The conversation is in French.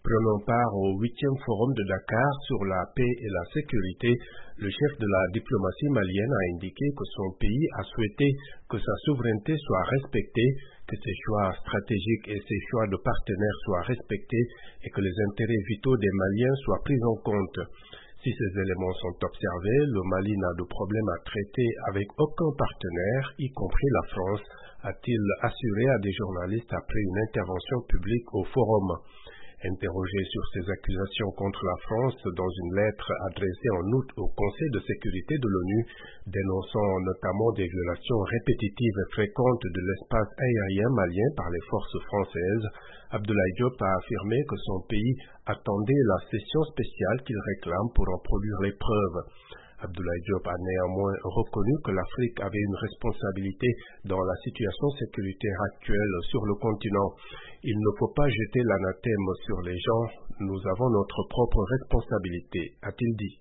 Prenant part au 8e forum de Dakar sur la paix et la sécurité, le chef de la diplomatie malienne a indiqué que son pays a souhaité que sa souveraineté soit respectée, que ses choix stratégiques et ses choix de partenaires soient respectés et que les intérêts vitaux des Maliens soient pris en compte. Si ces éléments sont observés, le Mali n'a de problème à traiter avec aucun partenaire, y compris la France, a-t-il assuré à des journalistes après une intervention publique au forum. Interrogé sur ces accusations contre la France dans une lettre adressée en août au Conseil de sécurité de l'ONU, dénonçant notamment des violations répétitives et fréquentes de l'espace aérien malien par les forces françaises, Abdoulaye Diop a affirmé que son pays attendait la session spéciale qu'il réclame pour en produire les preuves. Abdoulaye Diop a néanmoins reconnu que l'Afrique avait une responsabilité dans la situation sécuritaire actuelle sur le continent. Il ne faut pas jeter l'anathème sur les gens, nous avons notre propre responsabilité, a-t-il dit.